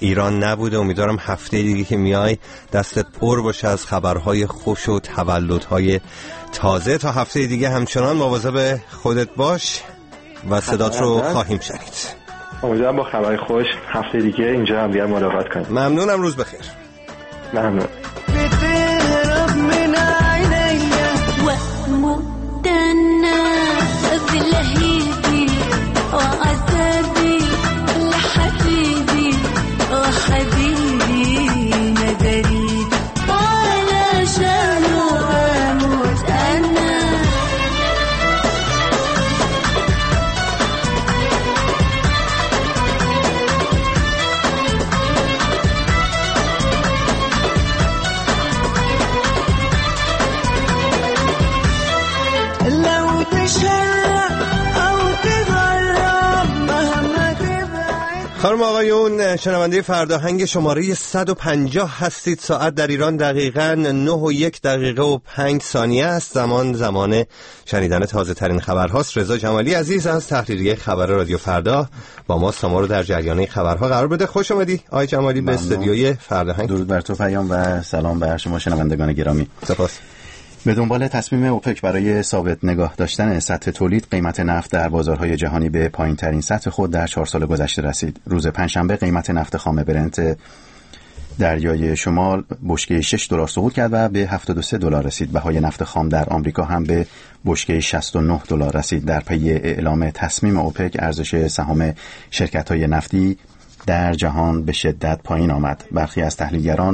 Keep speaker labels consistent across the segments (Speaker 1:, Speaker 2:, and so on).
Speaker 1: ایران نبوده. امیدوارم هفته دیگه که میای دستت پر باشه از خبرهای خوش و تولدهای تازه. تا هفته دیگه همچنان مواظب خودت باش و صدات رو خواهیم شنید.
Speaker 2: امیدوارم با خبر خوش هفته دیگه اینجا هم دیگه ملاقات کنیم.
Speaker 1: ممنونم، روز بخیر.
Speaker 2: ممنون.
Speaker 1: خانم آقایون، شنونده فرداهنگ شماره 150 هستید. ساعت در ایران دقیقاً 9:01:05 است. زمان شنیدن تازه ترین خبرهاست. رضا جمالی عزیز از تحریریه خبر رادیو فردا با ما شما رو در جریان خبرها قرار بده. خوش اومدی آقای جمالی به استودیوی فرداهنگ.
Speaker 3: درود بر تو پیام و سلام بر شما شنوندگان گرامی.
Speaker 1: سپاس.
Speaker 3: به دنبال تصمیم اوپک برای ثابت نگاه داشتن سطح تولید، قیمت نفت در بازارهای جهانی به پایین‌ترین سطح خود در 4 سال گذشته رسید. روز پنجشنبه قیمت نفت خام برنت دریای شمال بشکه $6 صعود کرد و به $73 رسید. بهای نفت خام در آمریکا هم به بشکه $69 رسید. در پی اعلام تصمیم اوپک، ارزش سهام شرکت‌های نفتی در جهان به شدت پایین آمد. برخی از تحلیلگران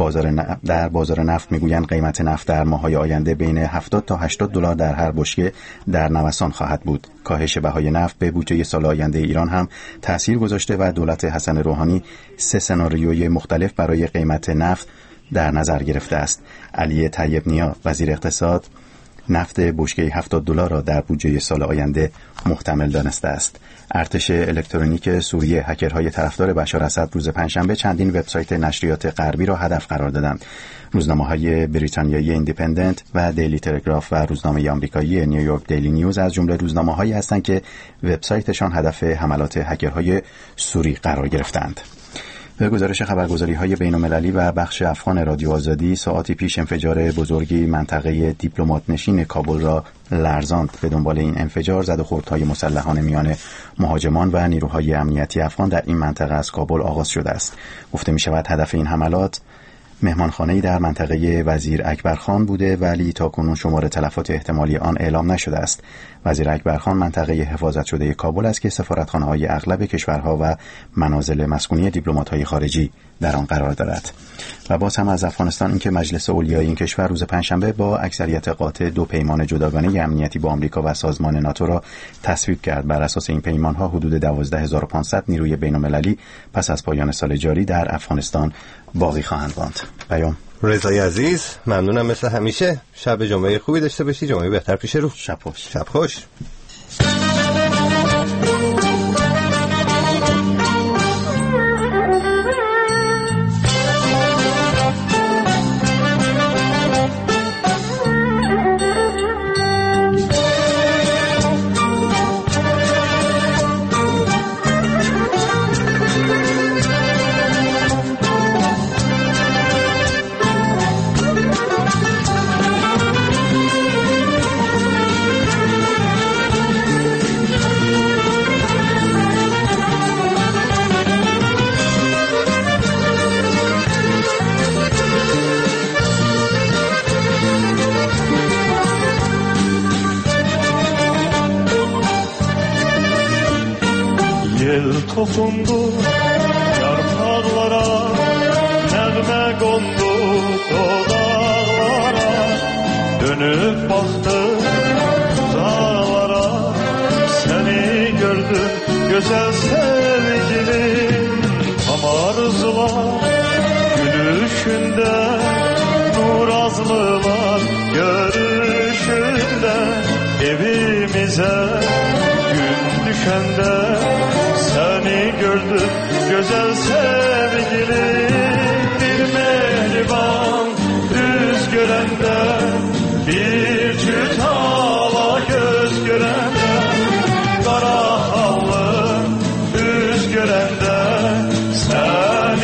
Speaker 3: در بازار نفت میگویند قیمت نفت در ماه‌های آینده بین $70 تا $80 در هر بشکه در نوسان خواهد بود. کاهش بهای نفت به بودجه سال آینده ایران هم تأثیر گذاشته و دولت حسن روحانی 3 سناریوی مختلف برای قیمت نفت در نظر گرفته است. علی طیب نیا، وزیر اقتصاد، نفت بشکه $70 را در بودجه سال آینده محتمل دانسته است. ارتش الکترونیک سوریه، هکرهای طرفدار بشار اسد، روز پنجشنبه چندین وبسایت نشریات غربی را هدف قرار دادند. روزنامه‌های بریتانیایی ایندیپندنت و دیلی تلگراف و روزنامه آمریکایی نیویورک دیلی نیوز از جمله روزنامه‌هایی هستند که وبسایتشان هدف حملات هکرهای سوری قرار گرفتند. به گزارش خبرگزاری‌های بین‌المللی و بخش افغان رادیو آزادی، ساعاتی پیش انفجار بزرگی منطقه دیپلمات نشین کابل را لرزاند. به دنبال این انفجار زد و خوردهای مسلحانه میان مهاجمان و نیروهای امنیتی افغان در این منطقه از کابل آغاز شده است. گفته می‌شود هدف این حملات مهمانخانه‌ای در منطقه وزیر اکبرخان بوده، ولی تاکنون شمار تلفات احتمالی آن اعلام نشده است. وزیر اکبرخان منطقه حفاظت شده کابل است که سفارتخانه‌های اغلب کشورها و منازل مسکونی دیپلمات‌های خارجی در آن قرار دارد. و باز هم از افغانستان، اینکه مجلس اولیای این کشور روز پنجشنبه با اکثریت قاطع 2 پیمان جداگانه امنیتی با آمریکا و سازمان ناتو را تصویب کرد. بر اساس این پیمان‌ها حدود 12500 نیروی بین‌المللی پس از پایان سال جاری در افغانستان باقی خواهند ماند. پیام.
Speaker 1: رضای عزیز، ممنونم مثل همیشه. شب جمعه خوبی داشته باشی، جمعه بهتر پیش رو.
Speaker 3: شب خوش.
Speaker 1: شب خوش.
Speaker 4: Tosundu yarpaqlara, nəğmə qondu dodaqlara, dönüb baxdım uzaqlara, səni gördüm gözəl sevgilim, tam arzular gülüşündə, nur azlılar görüşündə, evimizə gün düşəndə seni gördüm güzel sevgilim, bir mehriban düz görende, bir cüt ala göz görende, kara hallı düz görende, sen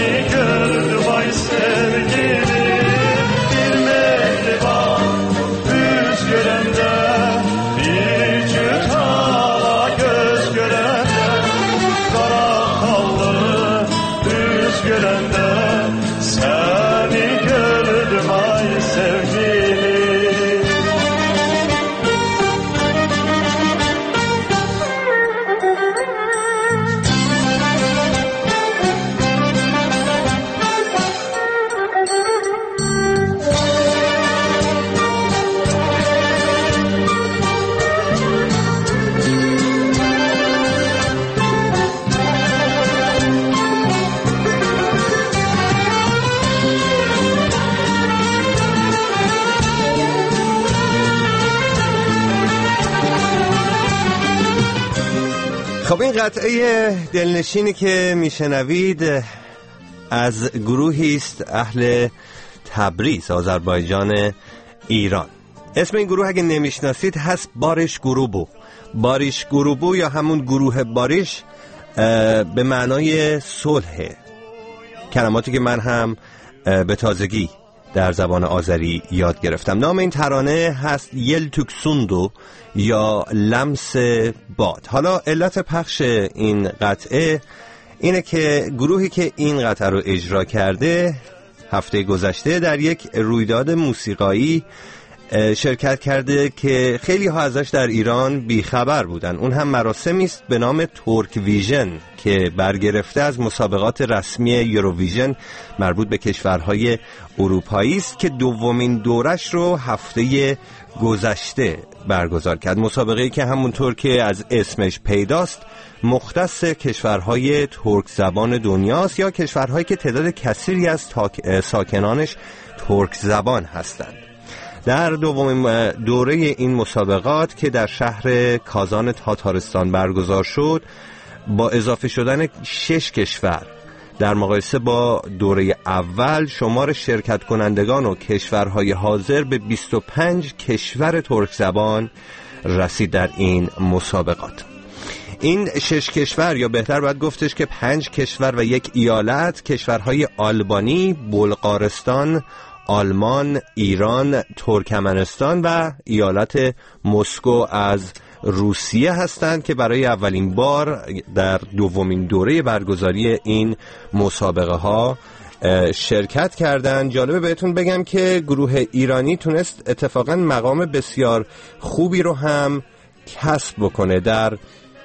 Speaker 1: خب این قطعه دلنشینی که میشنوید از گروهی است اهل تبریز، آذربایجان ایران. اسم این گروه اگه نمیشناسید هست باریش گروبو. باریش گروبو یا همون گروه باریش به معنای صلح، کلماتی که من هم به تازگی در زبان آذری یاد گرفتم. نام این ترانه هست یل توکسوندو یا لمس باد. حالا علت پخش این قطعه اینه که گروهی که این قطعه رو اجرا کرده هفته گذشته در یک رویداد موسیقایی شرکت کرده که خیلی ها ازش در ایران بیخبر بودن. اون هم مراسمی است به نام تورک ویژن که برگرفته از مسابقات رسمی یوروویژن مربوط به کشورهای اروپایی است که دومین دورش رو هفته گذشته برگزار کرد. مسابقه‌ای که همونطور که از اسمش پیداست مختص کشورهای ترک زبان دنیاست یا کشورهایی که تعداد کثیری از ساکنانش ترک زبان هستند. در دومین دوره این مسابقات که در شهر کازان تاتارستان برگزار شد، با اضافه شدن 6 کشور در مقایسه با دوره اول، شمار شرکت کنندگان و کشورهای حاضر به 25 کشور ترک زبان رسید در این مسابقات. این 6 کشور یا بهتر باید گفتش که 5 کشور و 1 ایالت، کشورهای آلبانی، بلغارستان، آلمان، ایران، ترکمنستان و ایالت مسکو از روسیه هستند که برای اولین بار در دومین دوره برگزاری این مسابقه ها شرکت کردند. جالبه بهتون بگم که گروه ایرانی تونست اتفاقا مقام بسیار خوبی رو هم کسب بکنه. در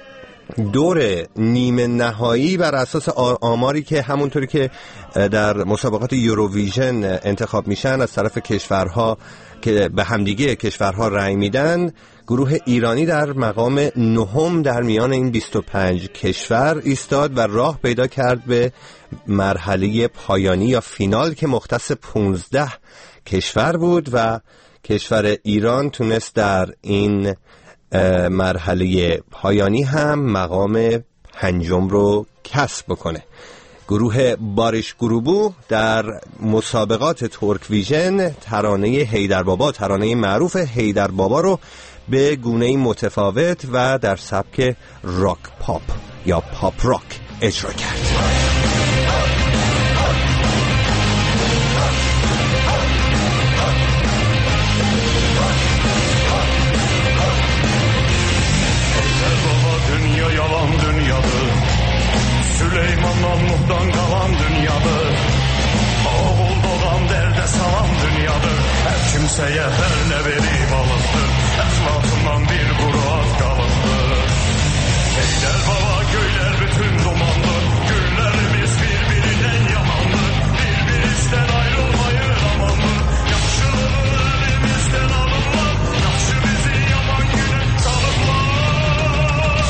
Speaker 1: دور نیمه نهایی بر اساس آماری که همونطوری که در مسابقات یوروویژن انتخاب میشن از طرف کشورها که به همدیگه کشورها رأی میدن، گروه ایرانی در مقام 9 در میان این 25 کشور ایستاد و راه پیدا کرد به مرحله پایانی یا فینال که مختص 15 کشور بود و کشور ایران تونست در این مرحله پایانی هم مقام 5 رو کسب بکنه. گروه باریش گروبو در مسابقات ترک ویژن ترانه هیدر بابا، ترانه معروف هیدر بابا رو به گونه‌ای متفاوت و در سبک راک پاپ یا پاپ راک اجرا کرد.
Speaker 4: Süleyman'dan Nuh'dan kalan dünyadır. Oğul doğan derde salan dünyadır. Her kimseye her ne verip alıktır. Əxlaqından bir quru az qalıqdır. Heydər baba göylər bütün dumandır. Günlərimiz bir-birindən yamandır. Bir-birimizdən ayrılmayır amandır. Yaxşılığı elimizdən alırlar. Yaxşı bizi yaman günə salıblar.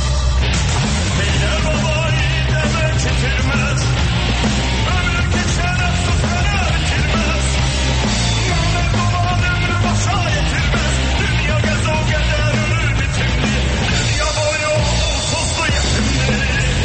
Speaker 4: Heydər baba bitirmez. Ömür geçer efsus kadar bitirmez. Mehmet olan ömrü başa yetirmez. Dünya gezo geder ölür bitimli. Dünya boyu uğursuzlu yetimli.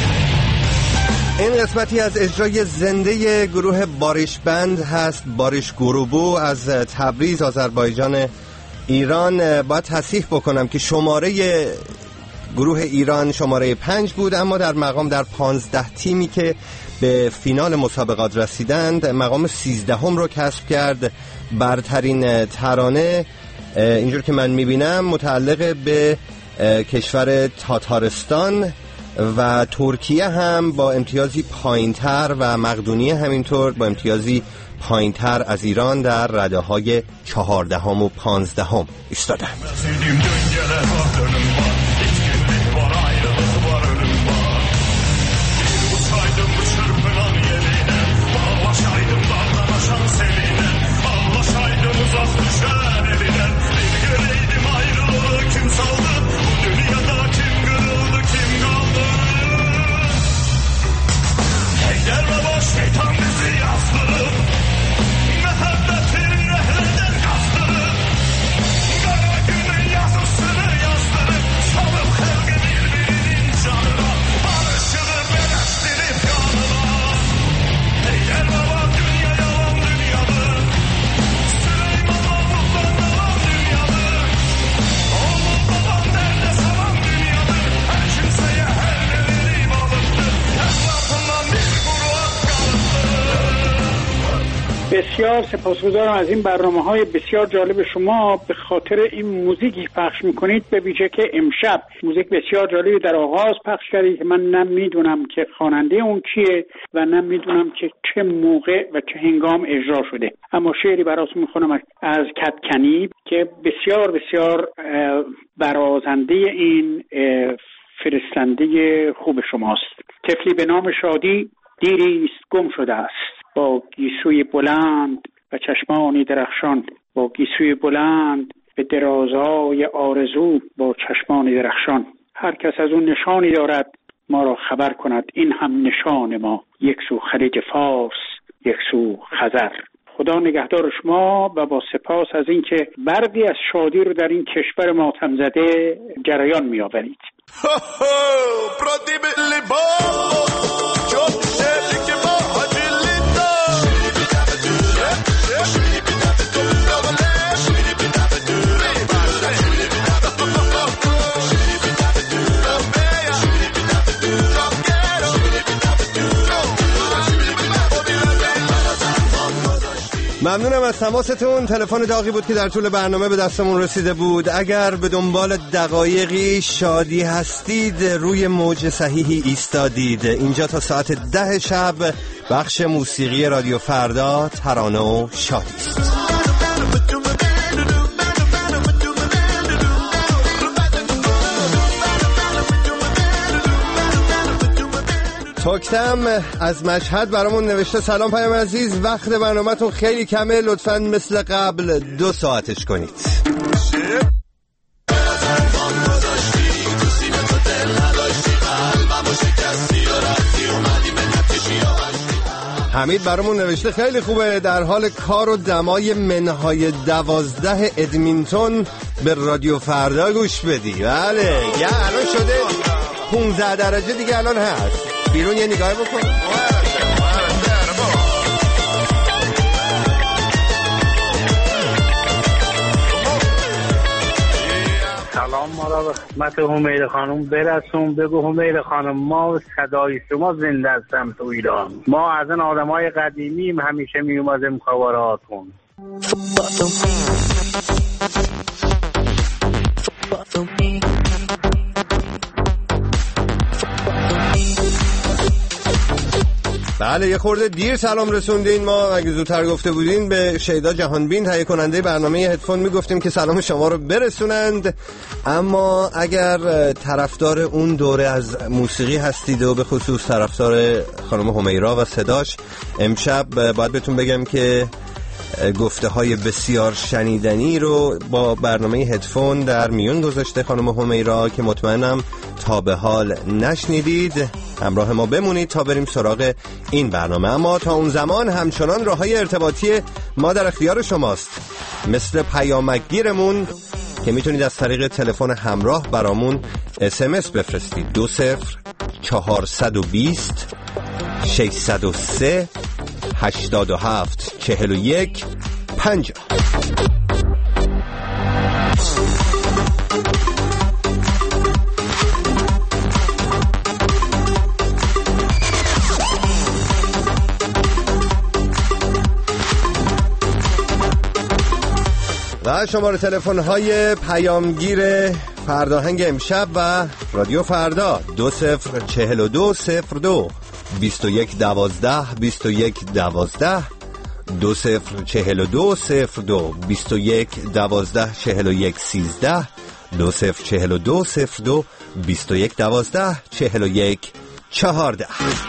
Speaker 1: این قسمتی از اجرای زنده گروه باریش بند هست، باریش گروبو از تبریز، آذربایجان ایران. باید تصحیح بکنم که شماره گروه ایران شماره 5 بود، اما در مقام در 15 تیمی که به فینال مسابقات رسیدند مقام 13 رو کسب کرد. برترین ترانه اینجور که من میبینم متعلق به کشور تاتارستان و ترکیه هم با امتیازی پایینتر و مقدونیه همینطور با امتیازی پایینتر از ایران در رده های 14 و 15 ایستادند.
Speaker 4: Kara günün yazısını yazdırıp
Speaker 5: بسیار سپاسگزارم از این برنامه‌های بسیار جالب شما، به خاطر این موزیکی پخش میکنید، به ویژه که امشب موزیک بسیار جالبی در آغاز پخش کردید که من نمیدونم که خواننده اون کیه و نمیدونم که چه موقع و چه هنگام اجرا شده، اما شعری براتون میخونم از کدکنی که بسیار بسیار برازنده این فرستنده خوب شماست. طفلی به نام شادی دیریست گم شده است، با گیسوی بلند و چشمانی درخشان، با گیسوی بلند به درازای آرزو، با چشمانی درخشان. هر کس از اون نشانی دارد ما را خبر کند، این هم نشان ما، یک سو خلیج فارس یک سو خزر. خدا نگهدار شما و با سپاس از اینکه برقی از شادی رو در این کشور ماتم زده جریان می آورید.
Speaker 1: ممنونم از تماستون. تلفن داغی بود که در طول برنامه به دستمون رسیده بود. اگر به دنبال دقایقی شادی هستید، روی موج صحیحی ایستادید. اینجا تا ساعت 10 شب بخش موسیقی رادیو فردا ترانه و شادی است. توکتم از مشهد برامون نوشته سلام پیام عزیز، وقت برنامه‌تون خیلی کمه، لطفاً مثل قبل 2 ساعتش کنید. حمید برامون نوشته خیلی خوبه، در حال کار و دمای منهای 12 ادمینتون به رادیو فردا گوش بدی. بله یه الان شده 15 درجه دیگه الان هست، بیرون یه نگاه بکن.
Speaker 6: سلام ما را به خدمت حمید خانم برسون. بگو حمید خانم ما صدای شما زنده هستم تو ایران، ما از این آدمای قدیمیم، همیشه می اومدیم خبراتون.
Speaker 1: بله یه خورده دیر سلام رسوندین، ما اگه زودتر گفته بودین به شیدا جهانبین تهیه کننده برنامه هدفون میگفتیم که سلام شما رو برسونند. اما اگر طرفدار اون دوره از موسیقی هستید و به خصوص طرفدار خانم همیرا و صداش، امشب باید بهتون بگم که گفته های بسیار شنیدنی رو با برنامه هدفون در میون گذاشته خانم همیرا که مطمئنم تا به حال نشنیدید. همراه ما بمونید تا بریم سراغ این برنامه، اما تا اون زمان همچنان راههای ارتباطی ما در اختیار شماست، مثل پیامکگیرمون که میتونید از طریق تلفن همراه برامون SMS بفرستید 20420 603 87 41 50. و شماره تلفن های پیامگیر فرداهنگ امشب و رادیو فردا 204202 2112 2112 204202 2112 4113 204202 2112 4114.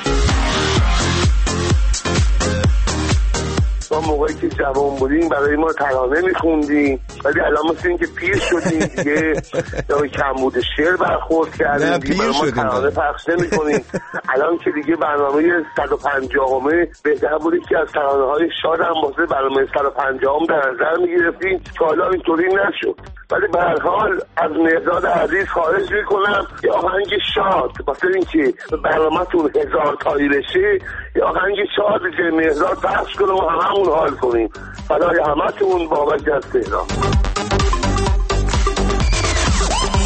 Speaker 7: ما موقعی که جوان بودیم برای ما ترانه میخوندیم، ولی الان مثل این که پیر شدیم دیگه یا کمبود شعر برخورد کردیم دیگه برای ما ترانه پخش نمی‌کنیم. الان که دیگه برنامه 150مه بهتر بود که از ترانه های شاد هم واسه برنامه 150م در نظر میگرفتیم که حالا اینطوری نشد. ولی به هر حال از مهرداد عزیز خواهش میکنم یه آهنگ شاد واسه اینکه برنامه‌تون 1000 تایی بشه، یه آهنگ شاد که مهرداد پخش کنه و هممون حال کنیم. فدای همتون، بابک از تهران.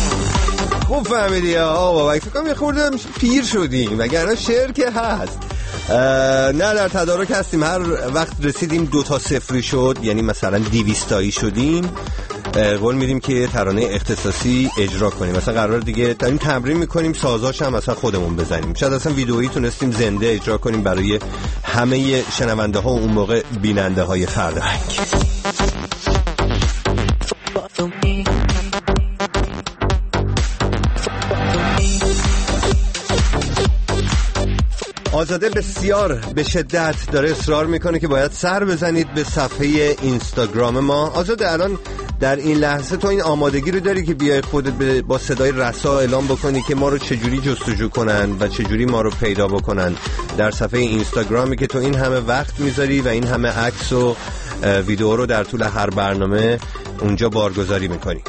Speaker 1: خوب فهمیدی آقا بابک، فکر کنم یه خورده پیر شدیم وگرنه شعر که هست. نه در تدارک هستیم. هر وقت رسیدیم 2-0 شد، یعنی مثلا 200 شدیم، قول میدیم که ترانه اختصاصی اجرا کنیم. مثلا قرار دیگه داریم تمرین میکنیم سازاش هم مثلا خودمون بزنیم. شاید اصلا ویدئویی تونستیم زنده اجرا کنیم برای همه شنونده ها و اون موقع بیننده های فرهنگ. آزاده بسیار به شدت داره اصرار میکنه که باید سر بزنید به صفحه اینستاگرام ما. آزاده الان در این لحظه تو این آمادگی رو داری که بیای خودت با صدای رسا اعلام بکنی که ما رو چجوری جستجو کنن و چجوری ما رو پیدا بکنن در صفحه اینستاگرامی که تو این همه وقت میذاری و این همه عکس و ویدیو رو در طول هر برنامه اونجا بارگذاری میکنی؟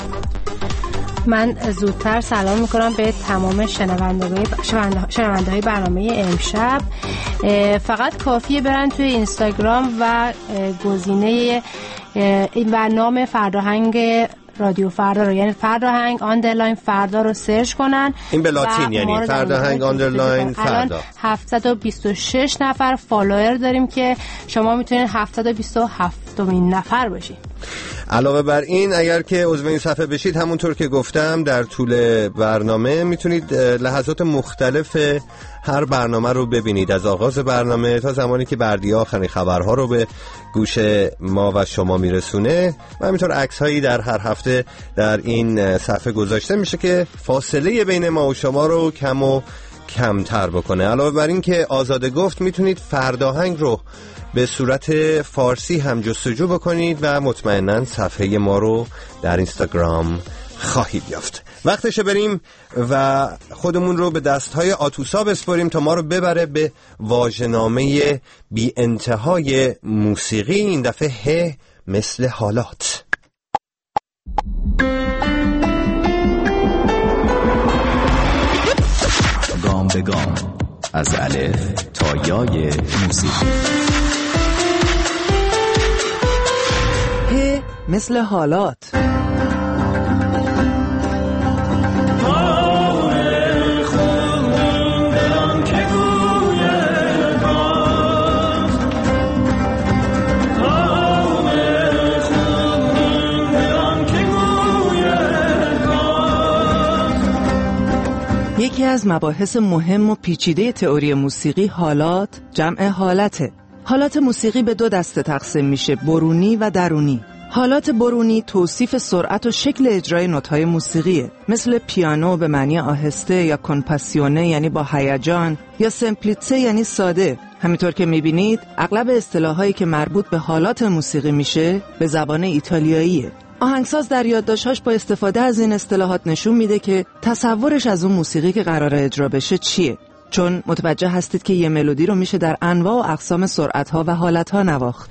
Speaker 8: من زودتر سلام میکنم به تمام شنونده های برنامه امشب. فقط کافیه برن توی اینستاگرام و گزینه و نام فرداهنگ رادیو فردا رو، یعنی فرداهنگ آندرلاین فردا رو سرچ کنن.
Speaker 1: این به لاتین یعنی فرداهنگ آندرلاین فردا.
Speaker 8: 726 نفر فالوور داریم که شما میتونید 727مین نفر باشید.
Speaker 1: علاوه بر این اگر که عضو این صفحه بشید، همونطور که گفتم در طول برنامه میتونید لحظات مختلف هر برنامه رو ببینید، از آغاز برنامه تا زمانی که بردیا آخرین خبرها رو به گوش ما و شما میرسونه و همینطور عکس هایی در هر هفته در این صفحه گذاشته میشه که فاصله بین ما و شما رو کم و کمتر بکنه. علاوه بر این که آزاده گفت، میتونید فرداهنگ رو به صورت فارسی هم جستجو بکنید و مطمئناً صفحه ما رو در اینستاگرام خواهید یافت. وقتشه بریم و خودمون رو به دستهای آتوسا بسپاریم تا ما رو ببره به واژه‌نامه بی انتهای موسیقی. این دفعه ه مثل حالات.
Speaker 9: گام به گام از الف تا یای موسیقی.
Speaker 10: ه مثل حالات. یکی از مباحث مهم و پیچیده تئوری موسیقی حالات جمع حالته. حالات موسیقی به دو دسته تقسیم میشه، برونی و درونی. حالات برونی توصیف سرعت و شکل اجرای نوت‌های موسیقیه، مثل پیانو به معنی آهسته یا کنپاسیونه یعنی با هیجان یا سمپلیته یعنی ساده. همینطور که میبینید اغلب اصطلاحایی که مربوط به حالات موسیقی میشه به زبان ایتالیاییه. آهنگساز در یادداشت‌هاش با استفاده از این اصطلاحات نشون میده که تصورش از اون موسیقی که قراره اجرا بشه چیه، چون متوجه هستید که یه ملودی رو میشه در انواع و اقسام سرعت‌ها و حالت‌ها نواخت.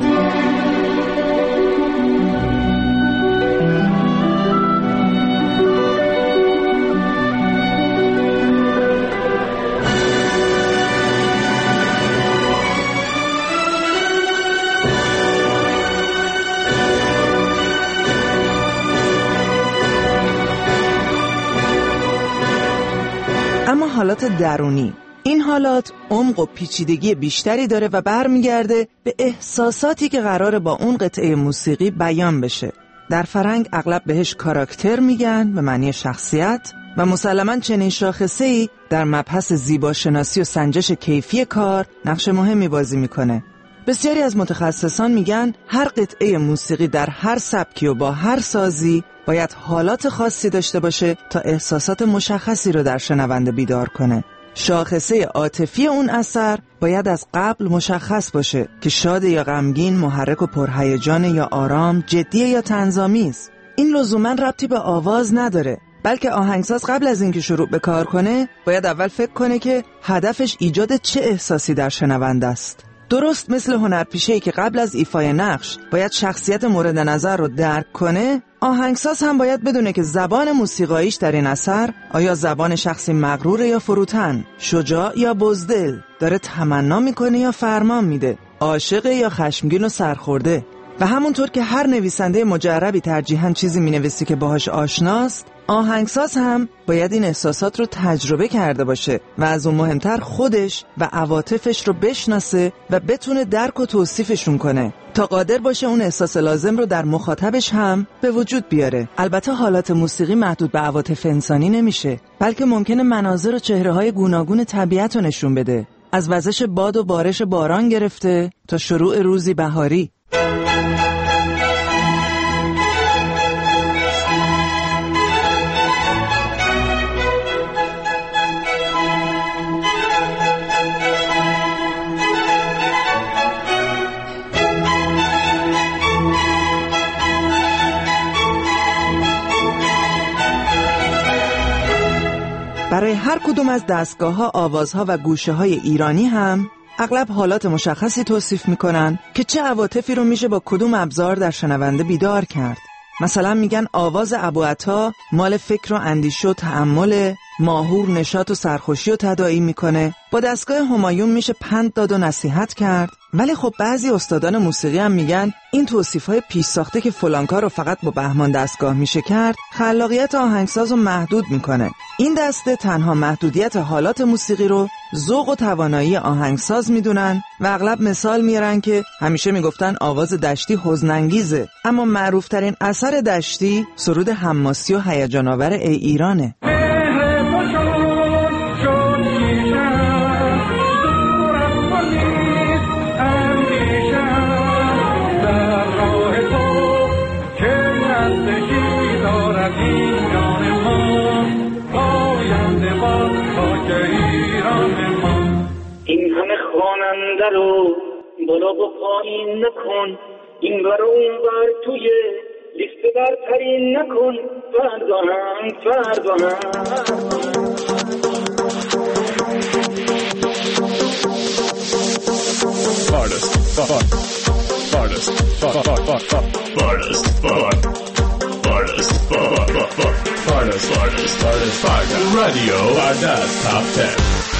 Speaker 10: اما حالات درونی، این حالات عمق و پیچیدگی بیشتری داره و برمیگرده به احساساتی که قراره با اون قطعه موسیقی بیان بشه. در فرهنگ اغلب بهش کاراکتر میگن به معنی شخصیت و مسلماً چنین شاخصه‌ای در مبحث زیباشناسی و سنجش کیفی کار نقش مهمی بازی میکنه. بسیاری از متخصصان میگن هر قطعه موسیقی در هر سبکی و با هر سازی باید حالات خاصی داشته باشه تا احساسات مشخصی رو در شنونده بیدار کنه. شاخصه عاطفی اون اثر باید از قبل مشخص باشه که شاد یا غمگین، محرک و پرهیجان یا آرام، جدی یا طنزآمیز. این لزوما ربطی به آواز نداره، بلکه آهنگساز قبل از اینکه شروع به کار کنه باید اول فکر کنه که هدفش ایجاد چه احساسی در شنونده است. درست مثل هنرپیشه‌ای که قبل از ایفای نقش باید شخصیت مورد نظر رو درک کنه، آهنگساز هم باید بدونه که زبان موسیقاییش در این اثر آیا زبان شخصی مغرور یا فروتن، شجاع یا بزدل، داره تمنا میکنه یا فرمان میده، عاشق یا خشمگین و سرخورده. و همونطور که هر نویسنده مجربی ترجیحاً چیزی مینویسه که باهاش آشناست، آهنگساز هم باید این احساسات رو تجربه کرده باشه و از اون مهمتر خودش و عواطفش رو بشناسه و بتونه درک و توصیفشون کنه تا قادر باشه اون احساس لازم رو در مخاطبش هم به وجود بیاره. البته حالات موسیقی محدود به عواطف انسانی نمیشه، بلکه ممکنه مناظر و چهره‌های گوناگون طبیعت رو نشون بده، از وزش باد و بارش باران گرفته تا شروع روزی بهاری. برای هر کدوم از دستگاه‌ها، آوازها و گوشه‌های ایرانی هم اغلب حالات مشخصی توصیف میکنن که چه عواطفی رو میشه با کدوم ابزار در شنونده بیدار کرد. مثلا میگن آواز ابوعطا مال فکر و اندیشه و تأمل، ماهور نشاط و سرخوشی رو تداعی میکنه. با دستگاه همایون میشه پند داد و نصیحت کرد. ولی خب بعضی استادان موسیقی هم میگن این توصیف‌های پیش ساخته که فلان کار رو فقط با بهمان دستگاه میشه کرد، خلاقیت آهنگساز رو محدود میکنه. این دسته تنها محدودیت حالات موسیقی رو ذوق و توانایی آهنگساز میدونن و اغلب مثال میارن که همیشه میگفتن آواز دشتی حزن‌انگیزه، اما معروف‌ترین اثر دشتی سرود حماسی و هیجان آور ای ایرانه.
Speaker 11: رو بالا و پایین نکن، این بر و اون بر توی لیست برترین نکن، فردا هم
Speaker 12: Radio Ardas Top 10.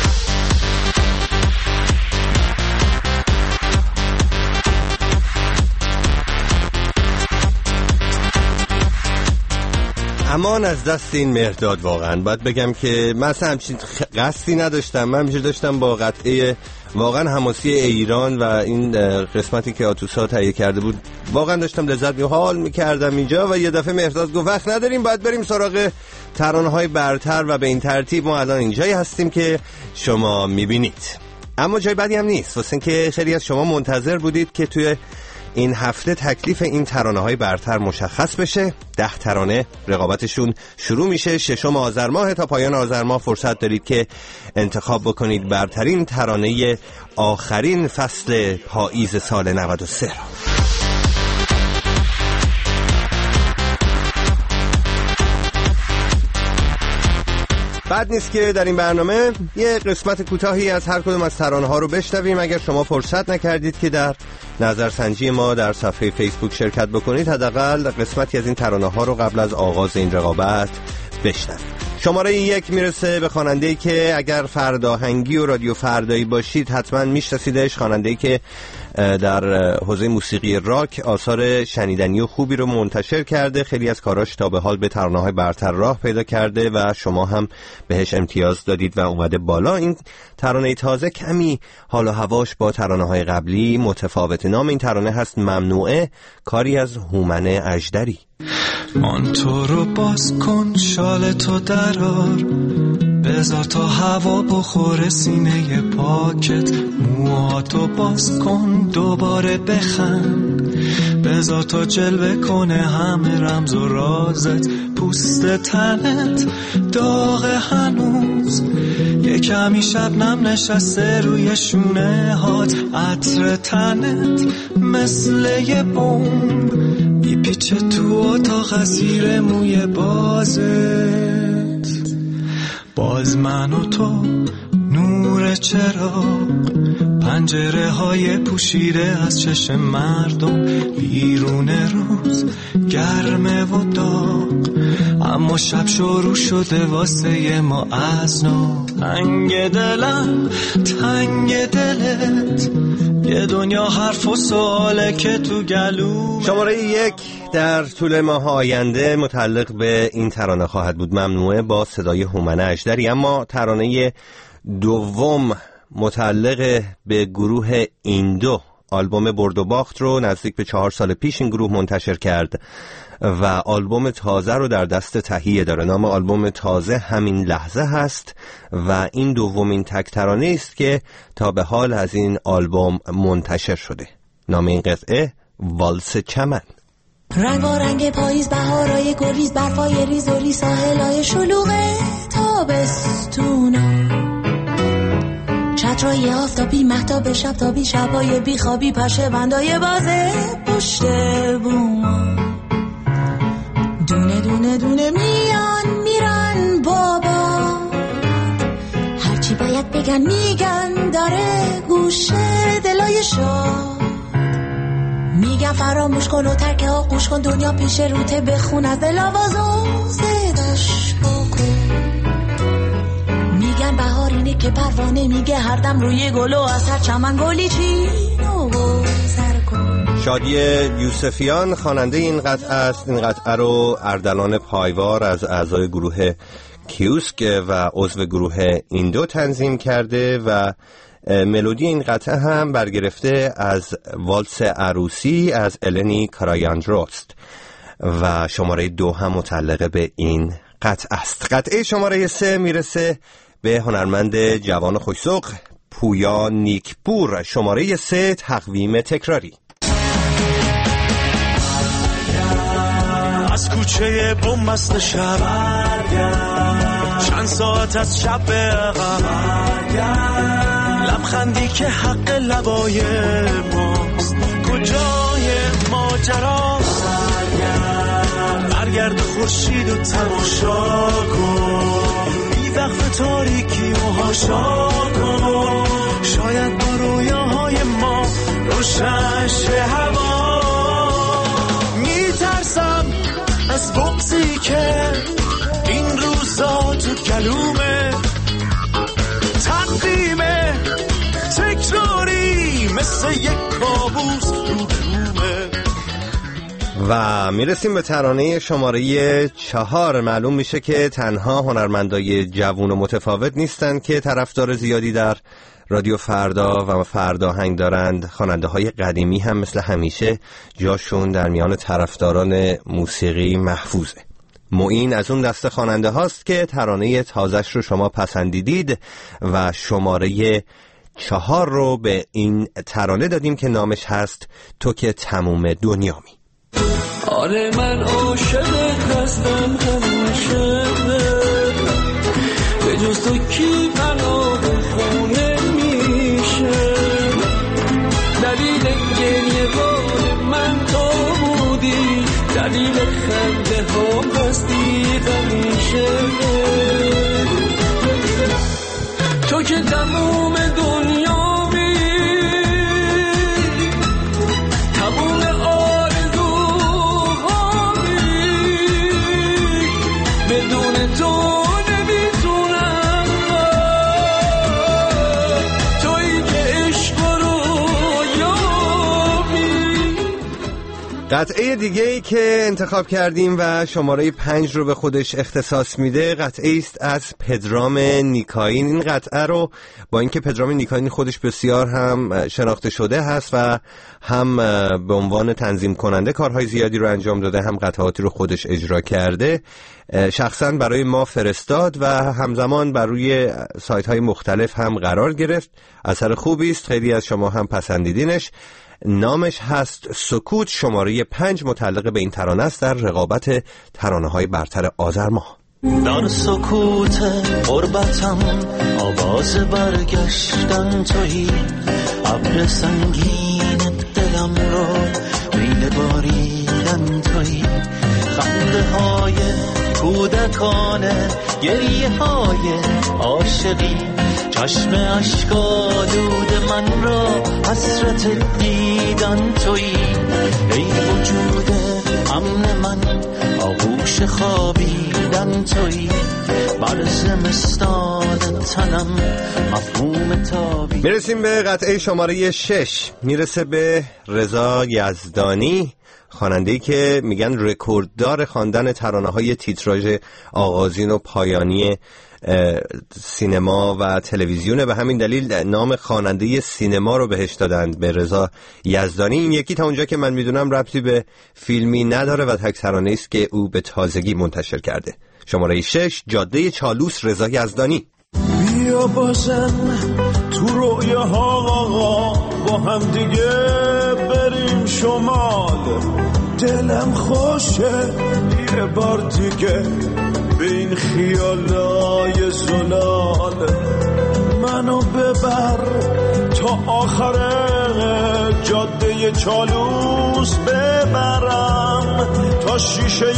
Speaker 1: امان از دست این مهرداد. واقعا باید بگم که من اصلا همچین قصدی نداشتم. من همیشه داشتم با قطعه واقعا حماسی ایران و این قسمتی که آتوسا تهیه کرده بود واقعا داشتم لذت حال میکردم اینجا و یه دفعه مهرداد گفت وقت نداریم، باید بریم سراغ ترانه‌های برتر و به این ترتیب ما الان اینجایی هستیم که شما میبینید. اما جای بدی هم نیست، واسه اینکه خیلی از شما منتظر بودید که توی این هفته تکلیف این ترانه‌های برتر مشخص بشه. 10 ترانه رقابتشون شروع میشه 6 آذر ماه. تا پایان آذر ماه فرصت دارید که انتخاب بکنید برترین ترانه آخرین فصل پاییز سال 93 رو. بد نیست که در این برنامه یه قسمت کوتاهی از هر کدوم از ترانه‌ها رو بشنویم. اگر شما فرصت نکردید که در نظرسنجی ما در صفحه فیسبوک شرکت بکنید، حداقل قسمتی از این ترانه‌ها رو قبل از آغاز این رقابت بشنوید. شماره 1 میرسه به خواننده‌ای که اگر فرداهنگی و رادیو فردایی باشید حتما میشناسیدش. خواننده‌ای که در حوزه موسیقی راک آثار شنیدنی و خوبی رو منتشر کرده. خیلی از کاراش تا به حال به ترانه‌های برتر راه پیدا کرده و شما هم بهش امتیاز دادید و اومده بالا. این ترانه تازه کمی حال و هواش با ترانه‌های قبلی متفاوته. نام این ترانه هست ممنوعه، کاری از هومن اژدری.
Speaker 13: مانتو رو باز کن، شال تو درار، بذار تا هوا بخوره سینه پاکت، موهاتو باز کن دوباره بخند، بذار تا جلوه کنه همه رمز و رازت، پوست تنت داغ هنوز، یه کمی شبنم نشسته روی شونه هات، عطر تنت مثل یه بمب میپیچه تو اتاق زیر موی بازت، باز من و تو نور چراغ، پنجره های پوشیده از چشم مردم، بیرون روز گرمه و داغ، اما شب شروع شده واسه ما از نو، تنگ دلم تنگ دلت، یه دنیا حرف و سواله که تو گلومه.
Speaker 1: شماره 1 در طول ماه آینده متعلق به این ترانه خواهد بود. ممنوعه با صدای هومنه اژدری. اما ترانه دوم متعلق به گروه ایندو، آلبوم برد و باخت رو نزدیک به 4 سال پیش این گروه منتشر کرد و آلبوم تازه رو در دست تهیه داره. نام آلبوم تازه همین لحظه هست و این دومین تک ترانه است که تا به حال از این آلبوم منتشر شده. نام این قطعه والس چمن.
Speaker 14: رنگ و رنگ پاییز، بهارای گریز، برفای ریز و ریز، ساحلای شلوغ تابستونا، چترای آفتابی، مهتاب شب تابی، شبای بیخوابی، پشه بندای بازه پشت بوما، دونه دونه دونه میان میرن بابا، هرچی باید بگن میگن، داره گوشه دلای شاه، میگن فراموش کن و ترک آغوش کن، دنیا پیش روته، بخون از دل آوازو زدش بکن، میگن بهار اینه که پروانه میگه هر دم روی گلو از هر چمن گلی چینو سر کن.
Speaker 1: شادی یوسفیان خواننده این قطعه است. این قطعه رو اردلان پایوار از اعضای گروه کیوسک و عضو گروه ایندو تنظیم کرده و ملودی این قطعه هم برگرفته از والس عروسی از النی کارایاندروست و شماره 2 هم متعلق به این قطعه است. قطعه شماره 3 میرسه به هنرمند جوان خوش‌ذوق پویا نیکپور. شماره 3 تقویم تکراری.
Speaker 13: از کوچه بومست شب چند ساعت از شب لبخندی که حق لبای ماست، کجای ماجراست، برگرد خورشید و تماشا کن، بی وقف تاریکی و هاشا کن، شاید با رویاهای ما روشن شه هوا. میترسم از بغضی که این روزا تو گلومه، تقویمه تکراری مثل یک کابوس روبرومه.
Speaker 1: و میرسیم به ترانه شماره 4. معلوم میشه که تنها هنرمندای جوون و متفاوت نیستن که طرفدار زیادی در رادیو فردا و فرداهنگ دارند. خواننده های قدیمی هم مثل همیشه جاشون در میان طرفداران موسیقی محفوظه. معین از اون دسته خواننده هاست که ترانه تازش رو شما پسندیدید و شماره 4 رو به این ترانه دادیم که نامش هست تو که تموم دنیامی.
Speaker 15: آره من عاشقت هستم همیشه، به جز تو کی پناه خونه میشه، دلیل گریه بار من تو بودی، دلیل خنده ها هستی همیشه، تو که تموم دنیامی، تموم بدون تو نمیتونم، تویی که عشق رو یابی.
Speaker 1: قطعه دیگه ای که انتخاب کردیم و شماره 5 رو به خودش اختصاص میده قطعه است از پدرام نیکاین. این قطعه رو با اینکه پدرام نیکاین خودش بسیار هم شناخته شده هست و هم به عنوان تنظیم کننده کارهای زیادی رو انجام داده، هم قطعاتی رو خودش اجرا کرده، شخصا برای ما فرستاد و همزمان بر روی سایت های مختلف هم قرار گرفت. اثر خوبی است، خیلی از شما هم پسندیدینش. نامش هست سکوت. شماره 5 متعلق به این ترانه است در رقابت ترانه های برتر آذر ماه.
Speaker 13: در سکوت غربتم آواز برگشتن تویی، ابر سنگین دلم رو میل باریدن تویی، خنده های کودکانه، گریه های عاشقی، چشم اشک‌آلود من را حسرت دیدن تویی، ای وجود امن من آغوش خوابیدن تویی، بر زمستان تنم مفهوم تابی.
Speaker 1: میرسیم به قطعه شماره 6. میرسه به رضا یزدانی، خواننده‌ای که میگن رکورددار خواندن ترانه‌های تیتراژ آغازین و پایانی سینما و تلویزیونه. به همین دلیل نام خواننده سینما رو بهش دادند، به رضا یزدانی. این یکی تا اونجا که من میدونم ربطی به فیلمی نداره و تک ترانه‌ای است که او به تازگی منتشر کرده. شماره 6، جاده چالوس، رضا یزدانی.
Speaker 13: بیا باشم تو رویاها با هم دیگه بریم شمال، دلم خوشه یه بار دیگه به این خیالای زلال، منو ببر تا آخر جاده چالوس، ببرم تا شیشه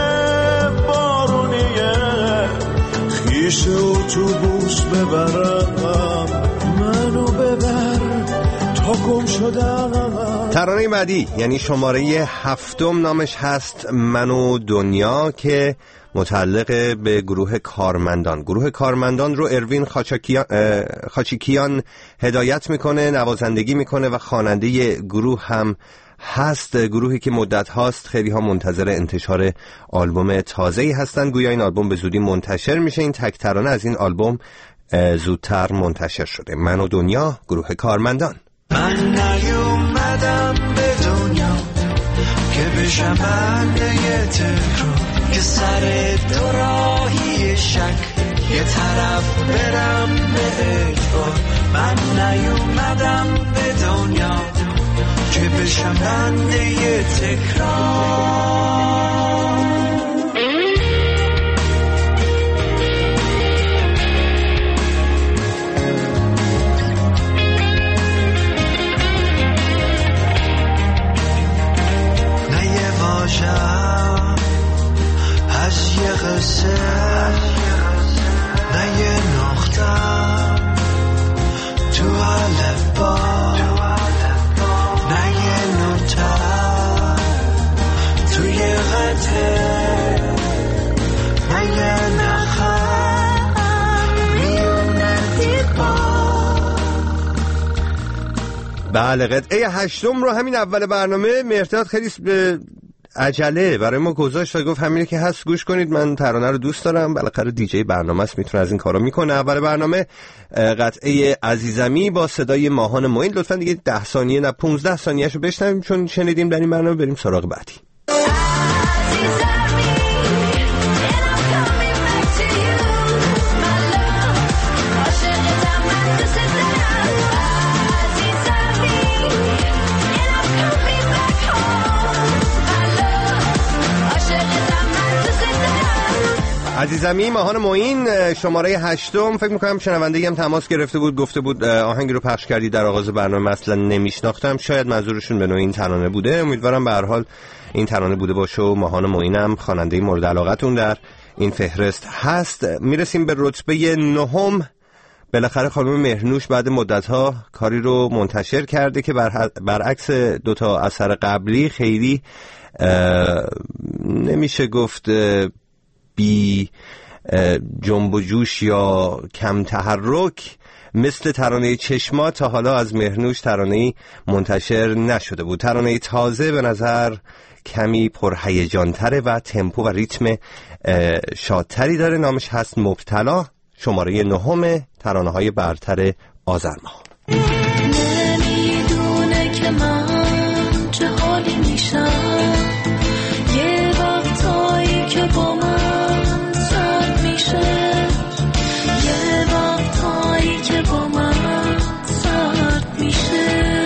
Speaker 13: بارونیه خیش اتوبوس، ببرم منو ببر تا گم شدم.
Speaker 1: ترانه بعدی یعنی شماره 7 نامش هست من و دنیا که متعلق به گروه کارمندان. گروه کارمندان رو اروین خاچیکیان هدایت میکنه، نوازندگی میکنه و خواننده گروه هم هست. گروهی که مدت هاست خیلی ها منتظر انتشار آلبوم تازه‌ای هستن. گویا این آلبوم به زودی منتشر میشه. این تک ترانه از این آلبوم زودتر منتشر شده. من و دنیا، گروه کارمندان.
Speaker 13: من نیومدم به دنیا که بشم بنده یه تکرار، که سر دوراهی شک یه طرف برم به اجبار. من نیومدم به دنیا که بشم بنده یه تکرار. از یه قصه نه یه نقطه تو الفبا، نه یه نوته توی قطعه، نه یه نخم میونه دیوار.
Speaker 1: بله، قطعه 8 رو همین اول برنامه مهرداد خیلی عجله برای ما گذاشت و گفت همینه که هست گوش کنید، من ترانه رو دوست دارم. بالاخره دیجی برنامه است، میتونه از این کارا میکنه. اول برنامه قطعه عزیزمی با صدای ماهان معین. لطفا دیگه 10 ثانیه نه 15 ثانیه‌شو بشنویم چون شنیدیم در این برنامه. بریم سراغ بعدی. عزیزمی، ماهان معین، شماره 8. فکر میکنم شنونده‌ای هم تماس گرفته بود، گفته بود آهنگی رو پخش کردی در آغاز برنامه، اصلا نمیشناختم. شاید منظورشون به نوع این ترانه بوده. امیدوارم به هر حال این ترانه بوده باشه و ماهان معینم خواننده مورد علاقتون در این فهرست هست. میرسیم به رتبه 9. بالاخره خانم مهرنوش بعد مدت‌ها کاری رو منتشر کرده که برعکس 2 تا اثر قبلی خیلی نمیشه گفت بی جنب و جوش یا کم تحرک. مثل ترانه چشمات تا حالا از مهرنوش ترانه‌ای منتشر نشده بود. ترانه تازه به نظر کمی پرهیجان‌تره و تمپو و ریتم شادتری داره. نامش هست مبتلا. شماره 9 ترانه‌های برتر آذر ماه.
Speaker 16: نمیدونه که من چه حالی میشم یه وقتایی که با من سرد میشه، یه وقتایی که با من سرد میشه.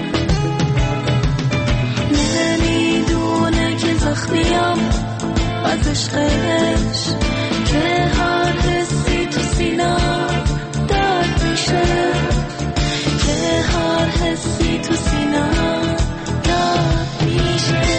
Speaker 16: نمیدونه که زخمیم از عشقش، که هر حسی تو سینم درد میشه، که هر حسی تو سینم درد میشه.